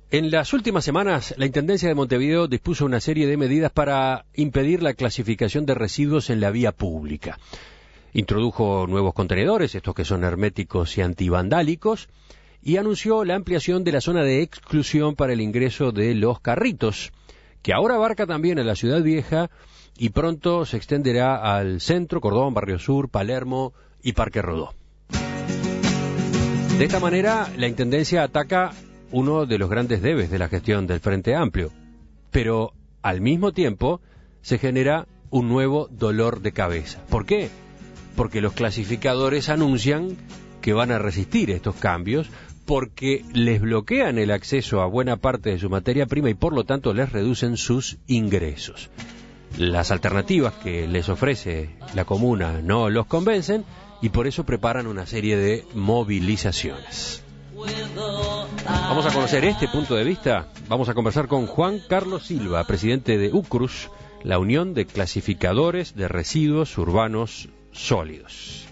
En las últimas semanas, la Intendencia de Montevideo dispuso una serie de medidas para impedir la clasificación de residuos en la vía pública. Introdujo nuevos contenedores, estos que son herméticos y antivandálicos, y anunció la ampliación de la zona de exclusión para el ingreso de los carritos, que ahora abarca también a la Ciudad Vieja y pronto se extenderá al centro, Cordón, Barrio Sur, Palermo y Parque Rodó. De esta manera, la Intendencia ataca uno de los grandes debes de la gestión del Frente Amplio, pero al mismo tiempo se genera un nuevo dolor de cabeza. ¿Por qué? Porque los clasificadores anuncian que van a resistir estos cambios porque les bloquean el acceso a buena parte de su materia prima y por lo tanto les reducen sus ingresos. Las alternativas que les ofrece la comuna no los convencen y por eso preparan una serie de movilizaciones. Vamos a conocer este punto de vista. Vamos a conversar con Juan Carlos Silva, presidente de UCRUS, la Unión de Clasificadores de Residuos Urbanos Sólidos.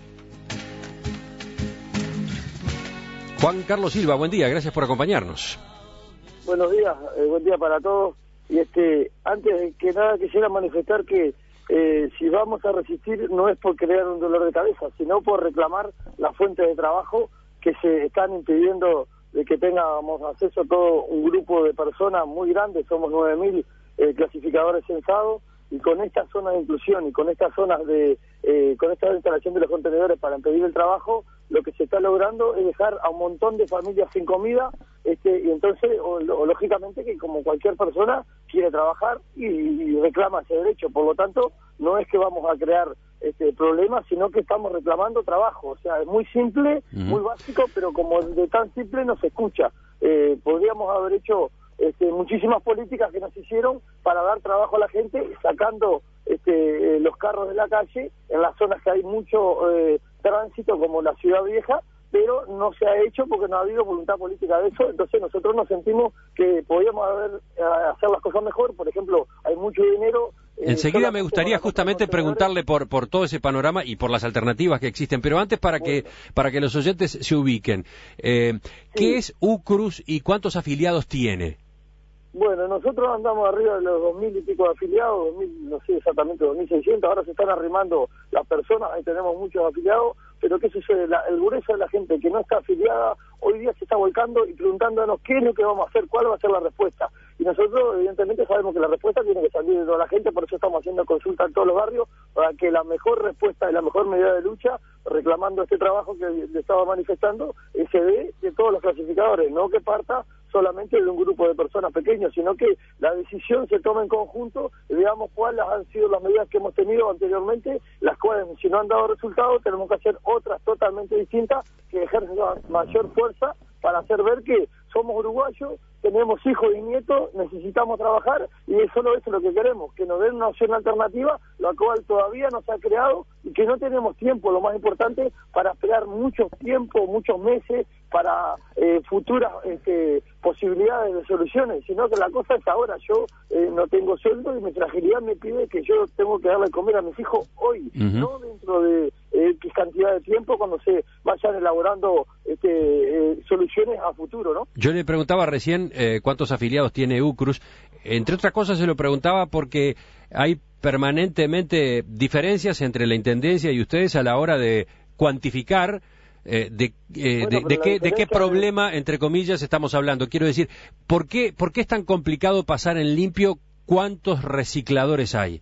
Juan Carlos Silva, buen día, gracias por acompañarnos. Buenos días, buen día para todos. Y antes que nada quisiera manifestar que si vamos a resistir no es por crear un dolor de cabeza, sino por reclamar las fuentes de trabajo que se están impidiendo de que tengamos acceso a todo un grupo de personas muy grande. Somos 9.000 clasificadores censados, y con estas zonas de inclusión y con estas zonas con esta instalación de los contenedores para impedir el trabajo, lo que se está logrando es dejar a un montón de familias sin comida, y entonces, lógicamente, que como cualquier persona quiere trabajar y reclama ese derecho. Por lo tanto, no es que vamos a crear problemas, sino que estamos reclamando trabajo. O sea, es muy simple, muy básico, pero como de tan simple no se escucha. Podríamos haber hecho muchísimas políticas que nos hicieron para dar trabajo a la gente, sacando los carros de la calle en las zonas que hay mucho tránsito, como la Ciudad Vieja, pero no se ha hecho porque no ha habido voluntad política de eso. Entonces nosotros nos sentimos que podíamos hacer las cosas mejor. Por ejemplo, hay mucho dinero. Enseguida me gustaría justamente preguntarle por todo ese panorama y por las alternativas que existen, pero antes para que los oyentes se ubiquen. ¿Qué es UCRUS y cuántos afiliados tiene? Bueno, nosotros andamos arriba de los 2.000 y pico de afiliados, 2.000, no sé exactamente, 2.600, ahora se están arrimando las personas, ahí tenemos muchos afiliados, pero ¿qué sucede? El grueso de la gente que no está afiliada hoy día se está volcando y preguntándonos qué es lo que vamos a hacer, cuál va a ser la respuesta. Y nosotros evidentemente sabemos que la respuesta tiene que salir de toda la gente, por eso estamos haciendo consultas en todos los barrios, para que la mejor respuesta y la mejor medida de lucha, reclamando este trabajo que le estaba manifestando, se dé de todos los clasificadores, no que parta solamente de un grupo de personas pequeños, sino que la decisión se tome en conjunto y veamos cuáles han sido las medidas que hemos tenido anteriormente, las cuales, si no han dado resultados, tenemos que hacer otras totalmente distintas que ejercen mayor fuerza para hacer ver que somos uruguayos, tenemos hijos y nietos, necesitamos trabajar, y es solo eso lo que queremos, que nos den una opción alternativa, la cual todavía no se ha creado, y que no tenemos tiempo, lo más importante, para esperar mucho tiempo, muchos meses, para futuras posibilidades de soluciones, sino que la cosa es ahora. Yo no tengo sueldo y mi fragilidad me pide que yo tengo que darle de comer a mis hijos hoy, no dentro de X cantidad de tiempo, cuando se vayan elaborando soluciones a futuro, ¿no? Yo le preguntaba recién cuántos afiliados tiene UCRUS. Entre otras cosas se lo preguntaba porque hay permanentemente diferencias entre la Intendencia y ustedes a la hora de cuantificar de qué problema, entre comillas, estamos hablando. Quiero decir, ¿por qué es tan complicado pasar en limpio cuántos recicladores hay?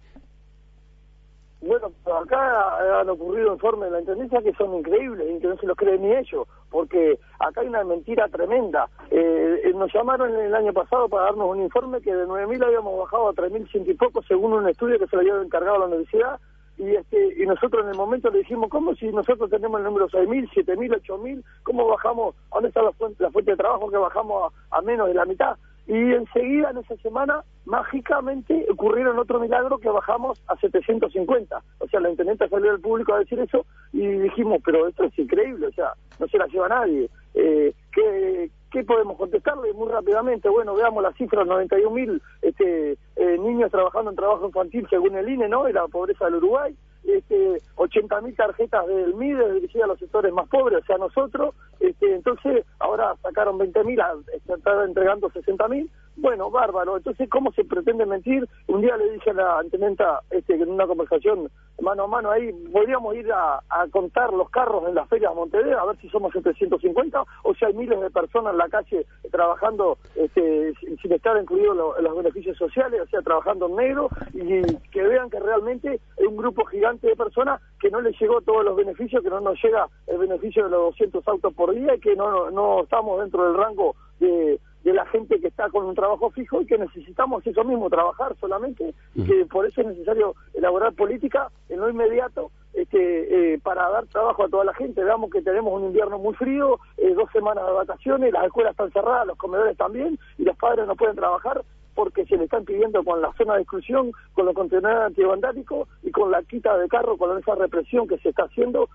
Bueno, acá han ocurrido informes de la Intendencia que son increíbles y que no se los creen ni ellos, porque acá hay una mentira tremenda. Nos llamaron el año pasado para darnos un informe que de 9.000 habíamos bajado a 3.100 y poco, según un estudio que se le había encargado a la universidad, y nosotros en el momento le dijimos, ¿cómo si nosotros tenemos el número 6.000, 7.000, 8.000? ¿Cómo bajamos? ¿Dónde está la fuente de trabajo que bajamos a menos de la mitad? Y enseguida, en esa semana, mágicamente ocurrieron otro milagro que bajamos a 750. O sea, la intendenta salió al público a decir eso y dijimos, pero esto es increíble, o sea, no se la lleva nadie. ¿Qué podemos contestarle muy rápidamente? Bueno, veamos las cifras, 91.000 niños trabajando en trabajo infantil según el INE, ¿no? Y la pobreza del Uruguay. 80.000 tarjetas del MIDE dirigidas a los sectores más pobres, o sea, nosotros. Entonces, ahora sacaron 20.000, están entregando 60.000. Bueno, bárbaro. Entonces, ¿cómo se pretende mentir? Un día le dije a la intendenta, en una conversación mano a mano ahí, podríamos ir a contar los carros en las ferias de Montevideo, a ver si somos 750 o si hay miles de personas en la calle trabajando sin estar incluidos los beneficios sociales, o sea, trabajando en negro, y que vean que realmente es un grupo gigante de personas que no les llegó todos los beneficios, que no nos llega el beneficio de los 200 autos por día y que no estamos dentro del rango de la gente que está con un trabajo fijo y que necesitamos eso mismo, trabajar solamente, y que por eso es necesario elaborar política en lo inmediato para dar trabajo a toda la gente. Veamos que tenemos un invierno muy frío, 2 semanas de vacaciones, las escuelas están cerradas, los comedores también, y los padres no pueden trabajar porque se le están pidiendo con la zona de exclusión, con los contenedores antivandálicos y con la quita de carro, con esa represión que se está haciendo.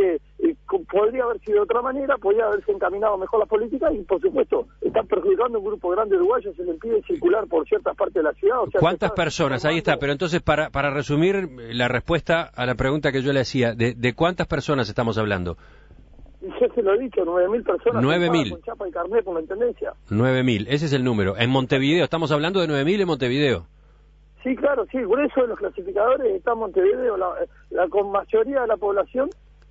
Podría haber sido de otra manera, podría haberse encaminado mejor la política y, por supuesto, están perjudicando a un grupo grande de uruguayos, se le impide circular por ciertas partes de la ciudad. O sea, ¿cuántas personas? Ahí está, pero entonces, para resumir la respuesta a la pregunta que yo le hacía, ¿de cuántas personas estamos hablando? Ya se lo he dicho, 9.000 personas 9.000 con chapa y carnet con la intendencia. 9.000, ese es el número. En Montevideo, estamos hablando de 9.000 en Montevideo. Sí, claro, sí, el grueso de los clasificadores está en Montevideo, la con mayoría de la población,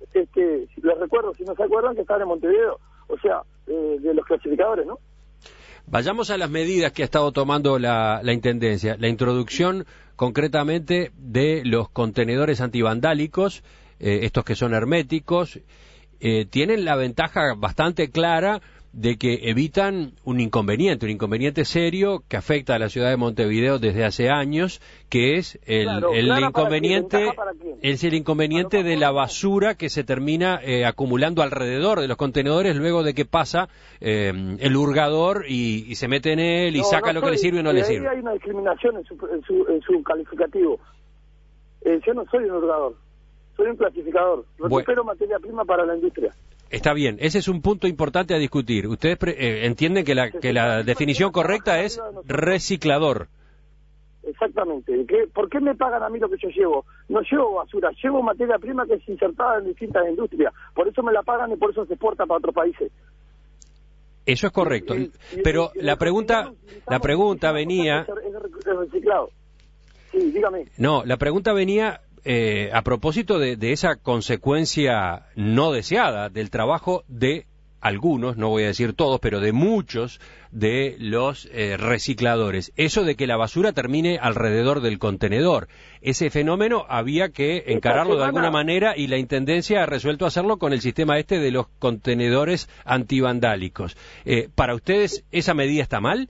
les recuerdo, si no se acuerdan, que están en Montevideo, o sea, de los clasificadores, ¿no? Vayamos a las medidas que ha estado tomando la Intendencia. La introducción, concretamente, de los contenedores antivandálicos, estos que son herméticos, tienen la ventaja bastante clara de que evitan un inconveniente serio que afecta a la ciudad de Montevideo desde hace años, que es el inconveniente de la basura que se termina acumulando alrededor de los contenedores luego de que pasa el hurgador y se mete en él y saca lo que le sirve y no le sirve. Hay una discriminación en su calificativo. Yo no soy un hurgador, soy un clasificador. Recupero materia prima para la industria. Está bien, ese es un punto importante a discutir. Ustedes entienden que la definición correcta es reciclador. Exactamente. ¿Por qué me pagan a mí lo que yo llevo? No llevo basura, llevo materia prima que es insertada en distintas industrias. Por eso me la pagan y por eso se exporta para otros países. Eso es correcto. Pero la pregunta venía... Es reciclado. Sí, dígame. No, la pregunta venía... a propósito de esa consecuencia no deseada del trabajo de algunos, no voy a decir todos, pero de muchos de los recicladores. Eso de que la basura termine alrededor del contenedor. Ese fenómeno había que encararlo de alguna manera y la Intendencia ha resuelto hacerlo con el sistema de los contenedores antivandálicos. ¿Para ustedes esa medida está mal?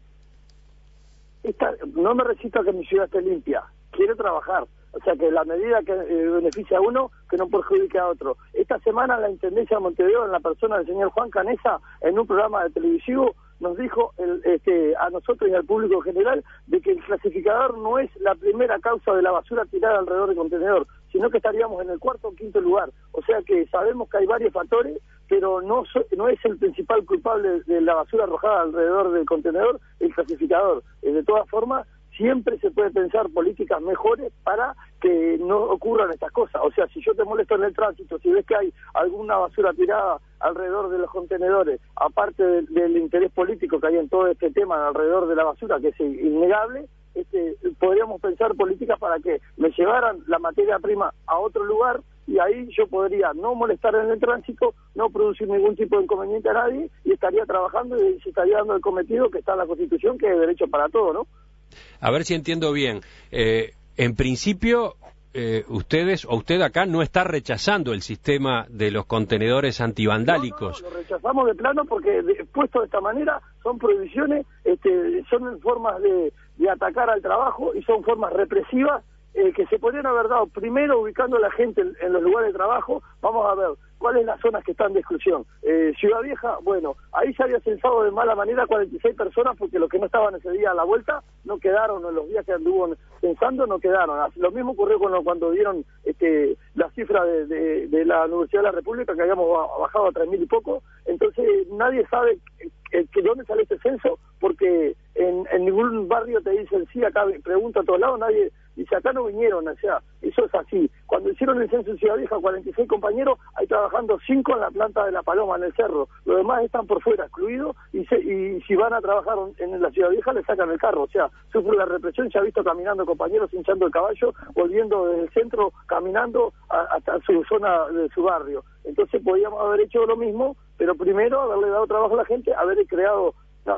No me resisto a que mi ciudad esté limpia. Quiero trabajar. O sea, que la medida que beneficia a uno, que no perjudique a otro. Esta semana la Intendencia de Montevideo, en la persona del señor Juan Canesa, en un programa de televisivo, nos dijo a nosotros y al público en general de que el clasificador no es la primera causa de la basura tirada alrededor del contenedor, sino que estaríamos en el 4º o 5º lugar. O sea que sabemos que hay varios factores, pero no es el principal culpable de la basura arrojada alrededor del contenedor el clasificador. De todas formas, siempre se puede pensar políticas mejores para que no ocurran estas cosas. O sea, si yo te molesto en el tránsito, si ves que hay alguna basura tirada alrededor de los contenedores, aparte del interés político que hay en todo este tema alrededor de la basura, que es innegable, podríamos pensar políticas para que me llevaran la materia prima a otro lugar y ahí yo podría no molestar en el tránsito, no producir ningún tipo de inconveniente a nadie y estaría trabajando y se estaría dando el cometido que está en la Constitución, que es derecho para todo, ¿no? A ver si entiendo bien. En principio, usted acá no está rechazando el sistema de los contenedores antivandálicos. No, lo rechazamos de plano porque puesto de esta manera son prohibiciones, son formas de atacar al trabajo y son formas represivas que se podrían haber dado primero ubicando a la gente en los lugares de trabajo. Vamos a ver, ¿cuáles las zonas que están de exclusión? Ciudad Vieja, bueno, ahí se había censado de mala manera 46 personas porque los que no estaban ese día a la vuelta no quedaron, en los días que anduvo censando no quedaron. Lo mismo ocurrió cuando dieron la cifra de la Universidad de la República, que habíamos bajado a 3.000 y poco. Entonces nadie sabe que dónde sale este censo, porque en ningún barrio te dicen sí, acá pregunta a todos lados, nadie dice acá no vinieron, o sea, eso es así. Cuando hicieron el censo en Ciudad Vieja, 46 compañeros, hay trabajando 5 en la planta de La Paloma, en el cerro, los demás están por fuera, excluidos, y si van a trabajar en la Ciudad Vieja les sacan el carro, o sea, sufre la represión. Se ha visto caminando compañeros hinchando el caballo, volviendo desde el centro, caminando hasta su zona de su barrio. Entonces podíamos haber hecho lo mismo, pero primero haberle dado trabajo a la gente, haber creado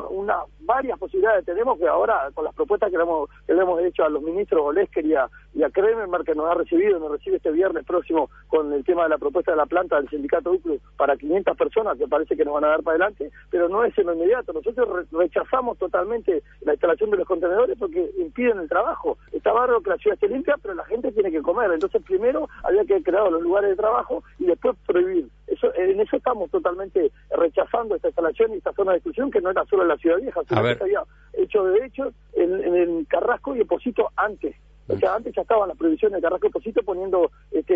varias posibilidades. Tenemos que ahora, con las propuestas que le hemos hecho a los ministros Olesker y a Kremenmer, que nos ha recibido y nos recibe este viernes próximo con el tema de la propuesta de la planta del sindicato UCLU para 500 personas, que parece que nos van a dar para adelante, pero no es en lo inmediato. Nosotros rechazamos totalmente la instalación de los contenedores porque impiden el trabajo. Está bárbaro que la ciudad esté limpia, pero la gente tiene que comer. Entonces primero había que crear los lugares de trabajo y después prohibir. En eso estamos totalmente rechazando esta instalación y esta zona de exclusión, que no era solo en la Ciudad Vieja, sino que se había hecho de hecho en el Carrasco y Epocito antes. O sea, antes ya estaban las prohibiciones de Carrasco y Epocito poniendo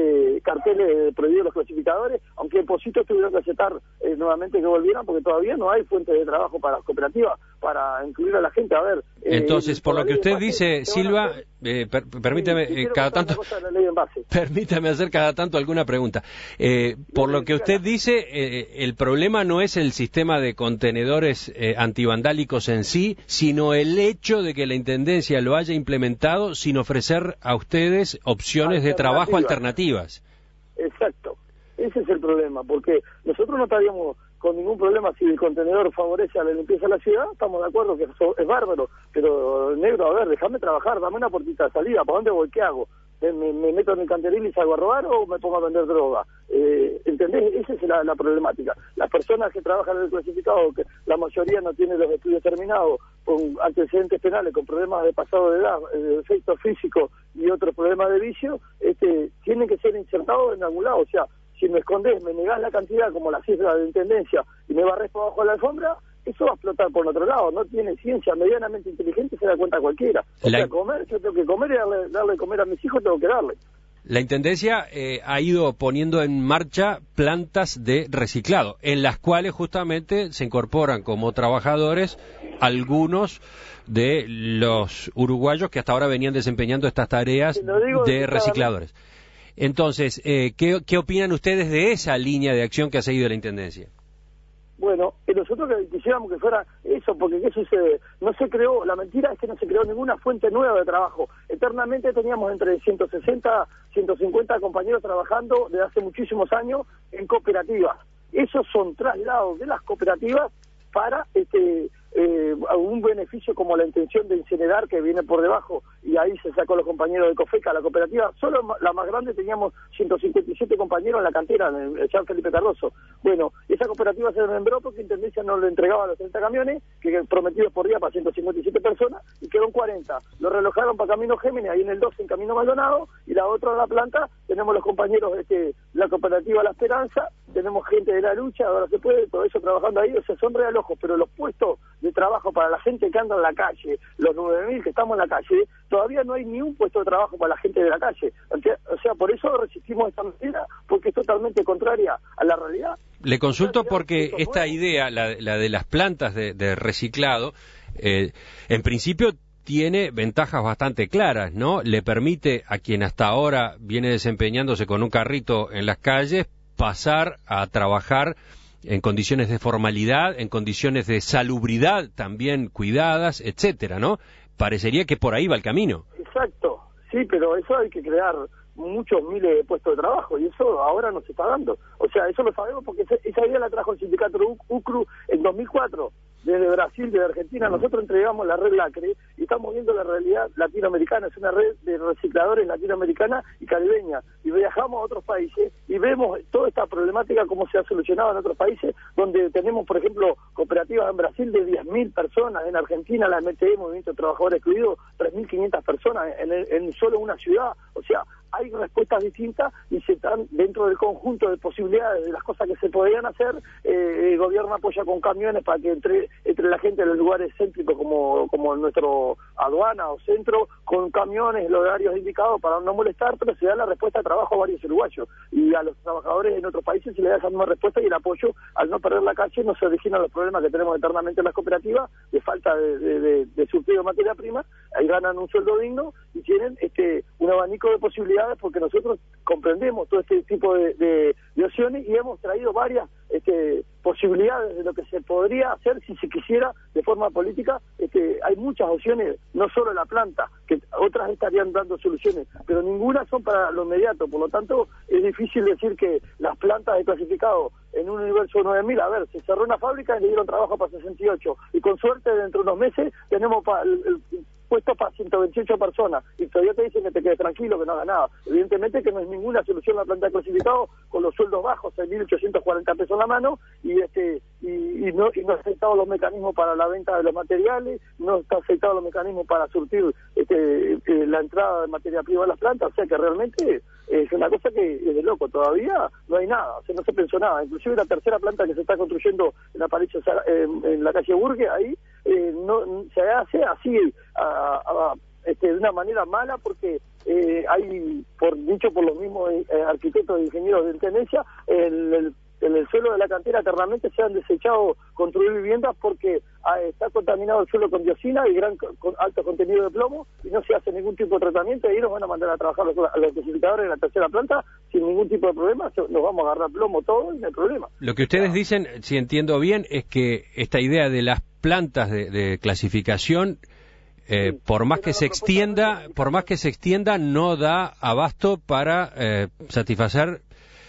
carteles prohibidos los clasificadores, aunque Epocito tuvieron que aceptar nuevamente que volvieran, porque todavía no hay fuentes de trabajo para las cooperativas, para incluir a la gente. A ver, entonces, por lo que usted dice, Silva, permítame cada tanto, permítame hacer cada tanto alguna pregunta. Por lo que usted dice, el problema no es el sistema de contenedores antivandálicos en sí, sino el hecho de que la Intendencia lo haya implementado sin ofrecer a ustedes opciones de trabajo alternativas. Exacto, ese es el problema, porque nosotros no estaríamos con ningún problema si el contenedor favorece a la limpieza de la ciudad, estamos de acuerdo que eso es bárbaro, pero negro, a ver, déjame trabajar, dame una puertita de salida, ¿para dónde voy? ¿Qué hago? ¿Me meto en el canteril y salgo a robar o me pongo a vender droga? ¿Entendés? Esa es la problemática. Las personas que trabajan en el clasificado, que la mayoría no tiene los estudios terminados, con antecedentes penales, con problemas de pasado de edad, efectos físicos y otros problemas de vicio, tienen que ser insertados en algún lado. O sea, si me escondés, me negás la cantidad como la cifra de intendencia y me barrés por abajo de la alfombra, eso va a explotar por otro lado. No tiene ciencia medianamente inteligente, se da cuenta cualquiera. O sea, comer, yo tengo que comer y darle de comer a mis hijos, tengo que darle. La Intendencia ha ido poniendo en marcha plantas de reciclado, en las cuales justamente se incorporan como trabajadores algunos de los uruguayos que hasta ahora venían desempeñando estas tareas de recicladores. Entonces, ¿qué opinan ustedes de esa línea de acción que ha seguido la Intendencia? Bueno, nosotros quisiéramos que fuera eso, porque ¿qué sucede? No se creó, la mentira es que no se creó ninguna fuente nueva de trabajo. Eternamente teníamos entre 160, 150 compañeros trabajando desde hace muchísimos años en cooperativas. Esos son traslados de las cooperativas para un beneficio como la intención de incinerar, que viene por debajo, y ahí se sacó los compañeros de COFECA, la cooperativa. Solo la más grande teníamos 157 compañeros en la cantera, en el San Felipe Cardoso. Bueno, esa cooperativa se desmembró porque Intendencia no le entregaba los 30 camiones, que prometidos por día para 157 personas, y quedó en 40. Lo relojaron para Camino Géminis, ahí en el 12 en Camino Maldonado, y la otra en la planta, tenemos los compañeros de la cooperativa La Esperanza, tenemos gente de La Lucha, ahora se puede, todo eso trabajando ahí. O sea, son realojos, pero los puestos de trabajo para la gente que anda en la calle, los 9.000 que estamos en la calle, todavía no hay ni un puesto de trabajo para la gente de la calle. O sea, por eso resistimos esta medida, porque es totalmente contraria a la realidad. Le consulto porque esta idea, la de las plantas de reciclado, en principio tiene ventajas bastante claras, ¿no? Le permite a quien hasta ahora viene desempeñándose con un carrito en las calles pasar a trabajar en condiciones de formalidad, en condiciones de salubridad también cuidadas, etcétera, ¿no? Parecería que por ahí va el camino. Exacto, sí, pero eso hay que crear muchos miles de puestos de trabajo y eso ahora no se está dando. O sea, eso lo sabemos porque esa idea la trajo el sindicato UCRU en 2004. Desde Brasil, desde Argentina, nosotros entregamos la red LACRE y estamos viendo la realidad latinoamericana. Es una red de recicladores latinoamericana y caribeña. Y viajamos a otros países y vemos toda esta problemática, cómo se ha solucionado en otros países, donde tenemos, por ejemplo, cooperativas en Brasil de 10.000 personas, en Argentina la MTE, Movimiento de Trabajadores Excluidos, 3.500 personas en solo una ciudad. O sea, hay respuestas distintas y se están dentro del conjunto de posibilidades de las cosas que se podrían hacer. El gobierno apoya con camiones para que entre la gente en los lugares céntricos como nuestro aduana o centro, con camiones, los horarios indicados para no molestar, pero se da la respuesta de trabajo a varios uruguayos, y a los trabajadores en otros países se les da esa misma respuesta, y el apoyo al no perder la calle no se originan los problemas que tenemos eternamente en las cooperativas de falta de surtido de materia prima. Ahí ganan un sueldo digno y tienen un abanico de posibilidades, porque nosotros comprendemos todo este tipo de opciones y hemos traído varias posibilidades de lo que se podría hacer si se quisiera de forma política. Hay muchas opciones, no solo la planta, que otras estarían dando soluciones, pero ninguna son para lo inmediato. Por lo tanto, es difícil decir que las plantas de clasificado en un universo de 9.000, a ver, se cerró una fábrica y le dieron trabajo para 68, y con suerte dentro de unos meses tenemos el puesto para 128 personas, y todavía te dicen que te quedes tranquilo, que no hagas nada. Evidentemente que no es ninguna solución la planta de clasificado con los sueldos bajos, 6.840 pesos en la mano, y no está aceptado los mecanismos para la venta de los materiales, no está aceptado los mecanismos para surtir la entrada de materia prima a las plantas. O sea que realmente es una cosa que es de loco. Todavía no hay nada, o sea, no se pensó nada. Inclusive la tercera planta que se está construyendo en en la calle Burgue, ahí no se hace así de una manera mala, porque hay, por los mismos arquitectos e ingenieros de intendencia, en el suelo de la cantera eternamente se han desechado construir viviendas porque está contaminado el suelo con dioxina y con alto contenido de plomo, y no se hace ningún tipo de tratamiento, y ahí nos van a mandar a trabajar a los clasificadores de la tercera planta sin ningún tipo de problema. Nos vamos a agarrar plomo todo y no hay problema. Lo que ustedes dicen, si entiendo bien, es que esta idea de las plantas de clasificación, por más que se extienda, no da abasto para satisfacer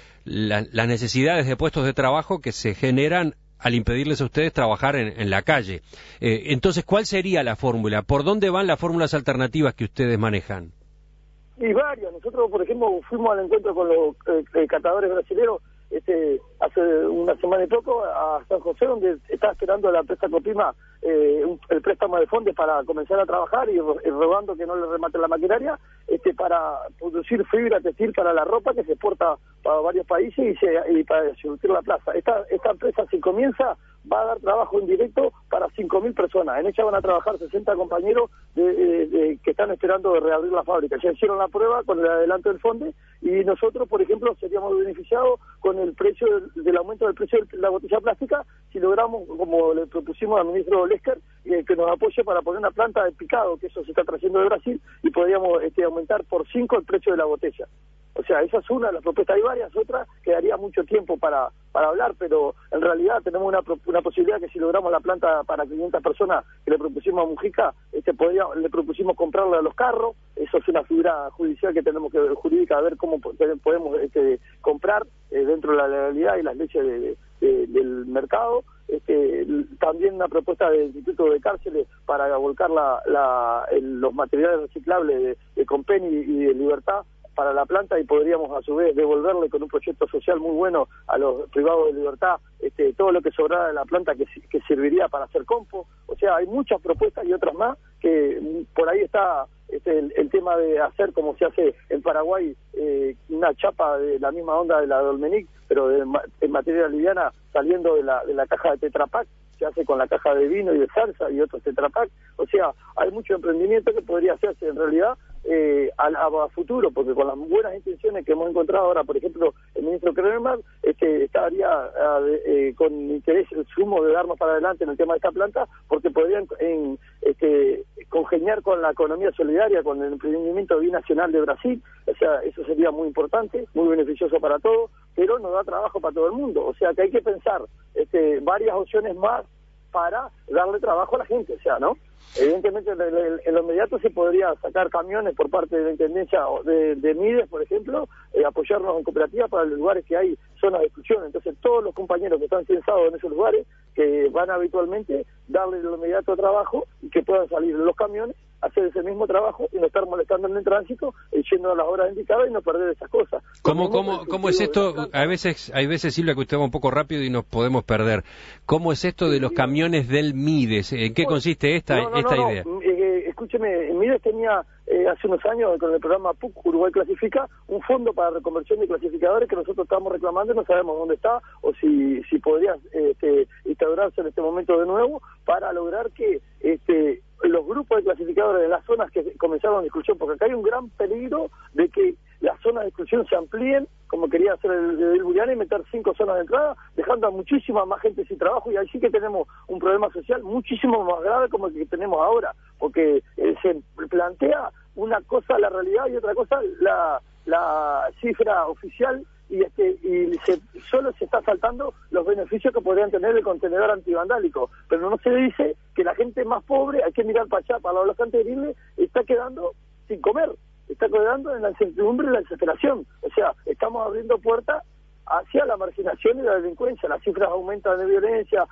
las necesidades de puestos de trabajo que se generan al impedirles a ustedes trabajar en la calle. Entonces, ¿cuál sería la fórmula? ¿Por dónde van las fórmulas alternativas que ustedes manejan? Y varias. Nosotros, por ejemplo, fuimos al encuentro con los catadores brasileños hace una semana y poco a San José, donde está esperando la empresa Copima el préstamo de fondos para comenzar a trabajar, y rogando que no le rematen la maquinaria, para producir fibra textil para la ropa que se exporta para varios países y para surtir la plaza. Esta empresa, si comienza, va a dar trabajo indirecto para 5.000 personas. En ella van a trabajar 60 compañeros que están esperando de reabrir la fábrica. Ya hicieron la prueba con el adelanto del fondo, y nosotros, por ejemplo, seríamos beneficiados con el precio del aumento del precio de la botella plástica, si logramos, como le propusimos al ministro Lesker, que nos apoye para poner una planta de picado, que eso se está trayendo de Brasil, y podríamos aumentar por 5 el precio de la botella. O sea, esa es una de las propuestas. Hay varias otras que daría mucho tiempo para hablar, pero en realidad tenemos una posibilidad que si logramos la planta para 500 personas que le propusimos a Mujica, le propusimos comprarle a los carros. Eso es una figura judicial que tenemos jurídica, a ver cómo podemos comprar dentro de la legalidad y las leyes del mercado. También una propuesta del Instituto de Cárceles para volcar los materiales reciclables de Compeni y de Libertad para la planta, y podríamos a su vez devolverle con un proyecto social muy bueno a los privados de libertad todo lo que sobrara de la planta que serviría para hacer compost. O sea, hay muchas propuestas y otras más, que por ahí está el tema de hacer, como se hace en Paraguay, una chapa de la misma onda de la Dolmenic, pero en materia liviana, saliendo de la caja de Tetra Pak. Se hace con la caja de vino y de salsa y otros Tetra Pak. O sea, hay mucho emprendimiento que podría hacerse en realidad a futuro, porque con las buenas intenciones que hemos encontrado ahora, por ejemplo, el ministro Kremerman estaría con interés sumo de darnos para adelante en el tema de esta planta, porque podrían congeniar con la economía solidaria, con el emprendimiento binacional de Brasil. O sea, eso sería muy importante, muy beneficioso para todos, pero no da trabajo para todo el mundo. O sea, que hay que pensar varias opciones más para darle trabajo a la gente. O sea, ¿no? Evidentemente, en lo inmediato se podría sacar camiones por parte de la Intendencia de Mides, por ejemplo, apoyarnos en cooperativas para los lugares que hay zonas de exclusión. Entonces, todos los compañeros que están censados en esos lugares, que van habitualmente, darle en lo inmediato trabajo, y que puedan salir los camiones, hacer ese mismo trabajo y no estar molestando en el tránsito, yendo a las horas indicadas y no perder esas cosas. ¿Cómo es esto? Hay veces, Silvia, que usted va un poco rápido y nos podemos perder. ¿Cómo es esto de los camiones del Mides? ¿En qué consiste esta idea? porque, escúcheme, Mides tenía hace unos años con el programa PUC, Uruguay Clasifica, un fondo para reconversión de clasificadores que nosotros estamos reclamando y no sabemos dónde está o si podría instaurarse en este momento de nuevo para lograr que los grupos de clasificadores de las zonas que comenzaron la exclusión, porque acá hay un gran peligro de que las zonas de exclusión se amplíen, como quería hacer el Buriani, y meter 5 zonas de entrada, dejando a muchísima más gente sin trabajo, y ahí sí que tenemos un problema social muchísimo más grave como el que tenemos ahora, porque se plantea una cosa la realidad y otra cosa la cifra oficial, y solo se está saltando los beneficios que podrían tener el contenedor antivandálico, pero no se dice que la gente más pobre, hay que mirar para allá, para los canteriles, está quedando sin comer, está quedando en la incertidumbre y la desesperación. O sea, estamos abriendo puertas hacia la marginación y la delincuencia. Las cifras aumentan de violencia,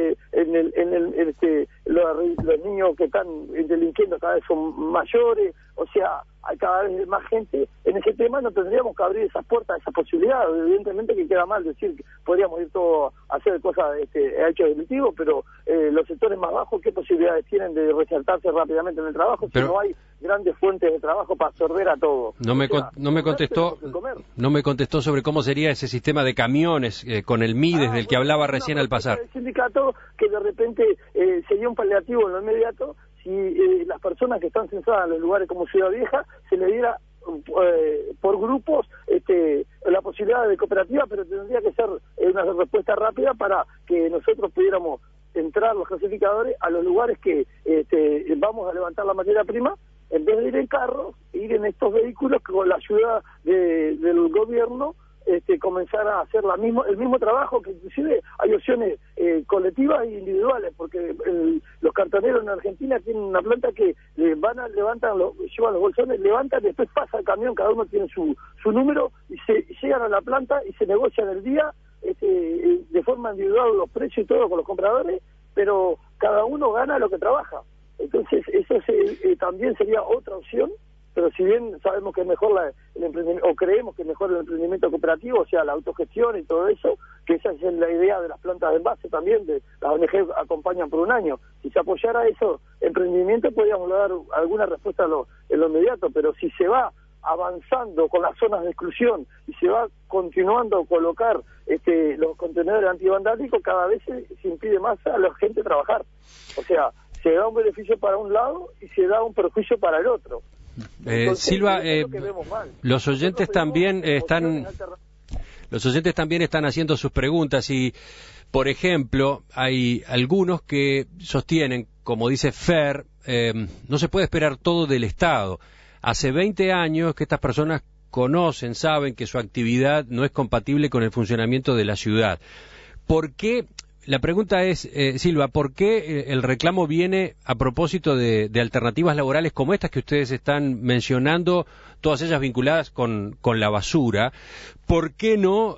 los niños que están delinquiendo cada vez son mayores, o sea, hay cada vez más gente. En ese tema no tendríamos que abrir esas puertas, esas posibilidades. Evidentemente que queda mal decir que podríamos ir todos a hacer cosas, a hechos delictivos, pero los sectores más bajos, ¿qué posibilidades tienen de resaltarse rápidamente en el trabajo si no hay grandes fuentes de trabajo para absorber a todo? No me contestó sobre cómo sería ese sistema de camiones con el Mides del que hablaba recién al pasar. El sindicato que de repente sería un paliativo en lo inmediato si las personas que están censadas en los lugares como Ciudad Vieja se le diera por grupos la posibilidad de cooperativa, pero tendría que ser una respuesta rápida para que nosotros pudiéramos entrar los clasificadores a los lugares que vamos a levantar la materia prima, en vez de ir en carros, ir en estos vehículos que con la ayuda del gobierno comenzar a hacer el mismo trabajo, que inclusive hay opciones colectivas e individuales, porque los cartoneros en Argentina tienen una planta que llevan los bolsones, levantan, después pasa el camión, cada uno tiene su número, y llegan a la planta y se negocian el día de forma individual los precios y todo con los compradores, pero cada uno gana lo que trabaja. Entonces eso también sería otra opción, pero si bien sabemos que es mejor el emprendimiento, o creemos que es mejor el emprendimiento cooperativo, o sea, la autogestión y todo eso, que esa es la idea de las plantas de envase también, las ONG acompañan por un año. Si se apoyara eso, emprendimiento, podríamos dar alguna respuesta en lo inmediato, pero si se va avanzando con las zonas de exclusión y se va continuando a colocar los contenedores antivandálicos, cada vez se impide más a la gente trabajar. O sea, se da un beneficio para un lado y se da un perjuicio para el otro. Entonces, Silva, los oyentes también están haciendo sus preguntas y, por ejemplo, hay algunos que sostienen, como dice Fer, no se puede esperar todo del Estado. Hace 20 años que estas personas conocen, saben que su actividad no es compatible con el funcionamiento de la ciudad. ¿Por qué? La pregunta es, Silva, ¿por qué el reclamo viene a propósito de alternativas laborales como estas que ustedes están mencionando, todas ellas vinculadas con la basura? ¿Por qué no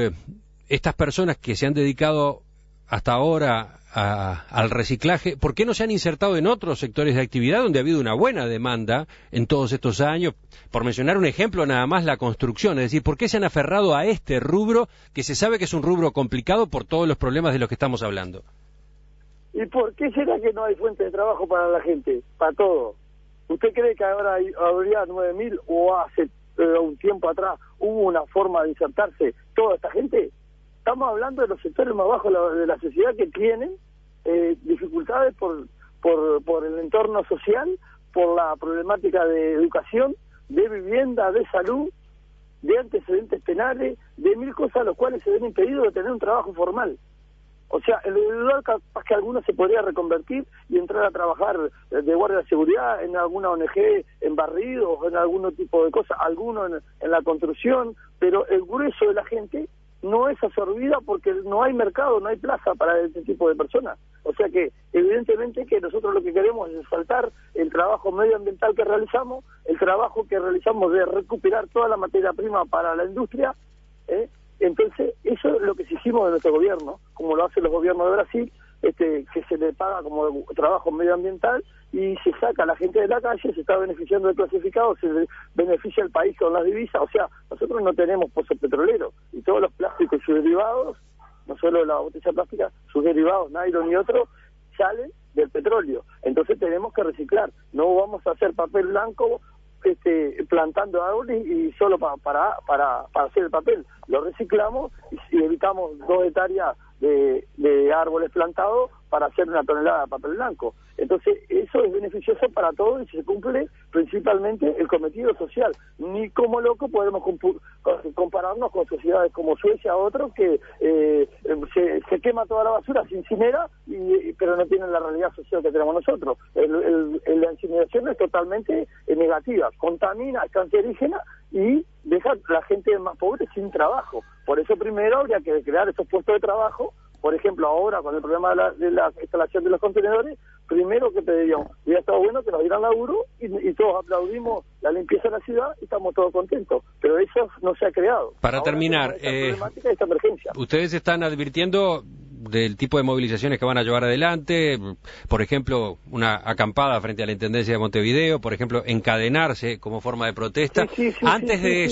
estas personas que se han dedicado hasta ahora al reciclaje, por qué no se han insertado en otros sectores de actividad donde ha habido una buena demanda en todos estos años? Por mencionar un ejemplo, nada más la construcción, es decir, ¿por qué se han aferrado a este rubro que se sabe que es un rubro complicado por todos los problemas de los que estamos hablando? ¿Y por qué será que no hay fuente de trabajo para la gente, para todo? ¿Usted cree que ahora habría 9.000 o hace un tiempo atrás hubo una forma de insertarse toda esta gente? Estamos hablando de los sectores más bajos de la sociedad que tienen dificultades por el entorno social, por la problemática de educación, de vivienda, de salud, de antecedentes penales, de 1000 cosas a los cuales se ven impedidos de tener un trabajo formal. O sea, en lo individual capaz que alguno se podría reconvertir y entrar a trabajar de guardia de seguridad en alguna ONG, en barridos, en algún tipo de cosas, alguno en la construcción, pero el grueso de la gente no es absorbida porque no hay mercado, no hay plaza para este tipo de personas. O sea que evidentemente que nosotros lo que queremos es faltar el trabajo medioambiental que realizamos, el trabajo que realizamos de recuperar toda la materia prima para la industria. Entonces eso es lo que exigimos de nuestro gobierno, como lo hacen los gobiernos de Brasil, que se le paga como trabajo medioambiental y se saca a la gente de la calle, se está beneficiando del clasificado, se beneficia al país con las divisas. O sea, nosotros no tenemos pozos petroleros y todos los plásticos y sus derivados, no solo la botella plástica, sus derivados, nylon y otros, salen del petróleo. Entonces tenemos que reciclar, no vamos a hacer papel blanco plantando árboles y solo para hacer el papel. Lo reciclamos y evitamos 2 hectáreas de árboles plantados para hacer 1 tonelada de papel blanco. Entonces eso es beneficioso para todos y se cumple principalmente el cometido social. Ni como loco podemos compararnos con sociedades como Suecia o otros que se quema toda la basura, se incinera, pero no tienen la realidad social que tenemos nosotros. La incineración es totalmente negativa, contamina, es cancerígena y deja a la gente más pobre sin trabajo. Por eso primero habría que crear esos puestos de trabajo. Por ejemplo, ahora con el problema de la instalación de los contenedores, primero que pediríamos, hubiera estado bueno que nos dieran laburo y todos aplaudimos la limpieza de la ciudad y estamos todos contentos, pero eso no se ha creado. Para ahora terminar, esta emergencia. Ustedes están advirtiendo del tipo de movilizaciones que van a llevar adelante, por ejemplo, una acampada frente a la Intendencia de Montevideo, por ejemplo, encadenarse como forma de protesta. Antes de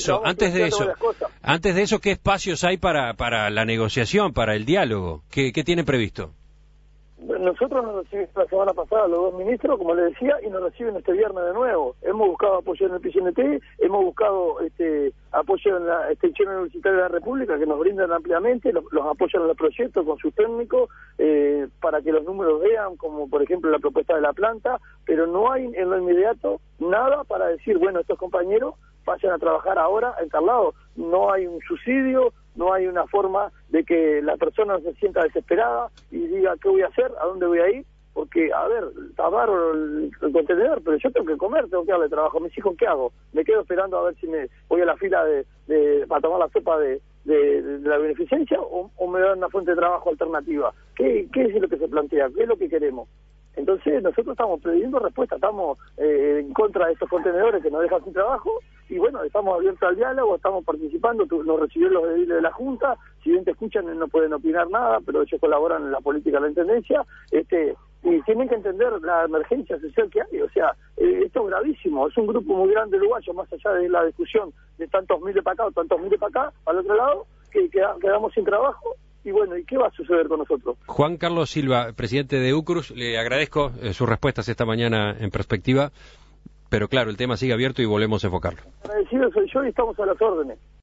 eso, ¿qué espacios hay para la negociación, para el diálogo? ¿Qué tienen previsto? Nosotros nos recibimos la semana pasada los 2 ministros, como les decía, y nos reciben este viernes de nuevo. Hemos buscado apoyo en el PCNT, hemos buscado apoyo en la Extensión Universitaria de la República, que nos brindan ampliamente, los apoyan en los proyectos con sus técnicos, para que los números vean, como por ejemplo la propuesta de la planta, pero no hay en lo inmediato nada para decir, bueno, estos compañeros vayan a trabajar ahora en tal lado. No hay un subsidio, no hay una forma de que la persona no se sienta desesperada y diga, ¿qué voy a hacer? ¿A dónde voy a ir? Porque, a ver, está bárbaro el contenedor, pero yo tengo que comer, tengo que darle trabajo a mis hijos, ¿qué hago? ¿Me quedo esperando a ver si me voy a la fila para tomar la sopa de la beneficencia o me dan una fuente de trabajo alternativa? ¿Qué es lo que se plantea? ¿Qué es lo que queremos? Entonces nosotros estamos pidiendo respuesta, estamos en contra de estos contenedores que nos dejan sin trabajo y bueno, estamos abiertos al diálogo, estamos participando, nos recibieron los ediles de la Junta, si bien te escuchan no pueden opinar nada, pero ellos colaboran en la política de la Intendencia, y tienen que entender la emergencia social que hay, o sea, esto es gravísimo, es un grupo muy grande uruguayo, más allá de la discusión de tantos miles para acá o tantos miles para acá, al otro lado, que quedamos sin trabajo. Y bueno, ¿y qué va a suceder con nosotros? Juan Carlos Silva, presidente de UCRUS, le agradezco sus respuestas esta mañana en Perspectiva, pero claro, el tema sigue abierto y volvemos a enfocarlo. Agradecido soy yo y estamos a las órdenes.